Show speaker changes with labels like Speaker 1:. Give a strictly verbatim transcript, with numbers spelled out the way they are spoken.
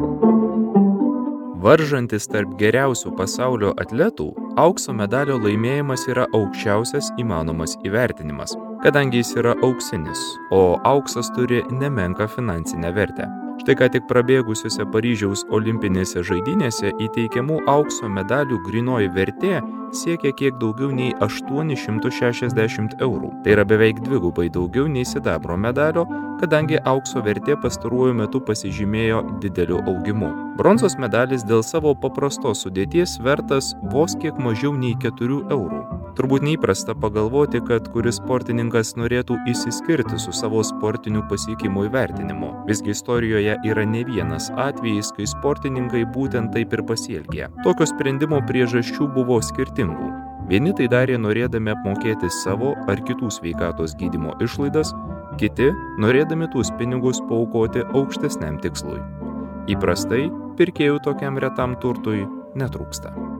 Speaker 1: Varžantis tarp geriausių pasaulio atletų, aukso medalio laimėjimas yra aukščiausias įmanomas įvertinimas, kadangi jis yra auksinis, o auksas turi nemenką finansinę vertę. Štai ką tik prabėgusiuose Paryžiaus olimpinėse žaidynėse įteikiamų aukso medalių grynoji vertė siekia kiek daugiau nei aštuonis šimtus šešiasdešimt eurų. Tai yra beveik dvigubai daugiau nei sidabro medalio, kadangi aukso vertė pastaruoju metu pasižymėjo dideliu augimu. Bronzos medalis dėl savo paprastos sudėties vertas vos kiek mažiau nei keturių eurų. Turbūt neįprasta pagalvoti, kad kuris sportininkas norėtų išsiskirti su savo sportiniu pasiekimu įvertinimu. Visgi istorijoje yra ne vienas atvejis, kai sportininkai būtent taip ir pasielgė. Tokio sprendimo priežasčių buvo skirtingų. Vieni tai darė norėdami apmokėti savo ar kitų sveikatos gydymo išlaidas, kiti norėdami tuos pinigus paaukoti aukštesniam tikslui. Įprastai pirkėjų tokiam retam turtui netrūksta.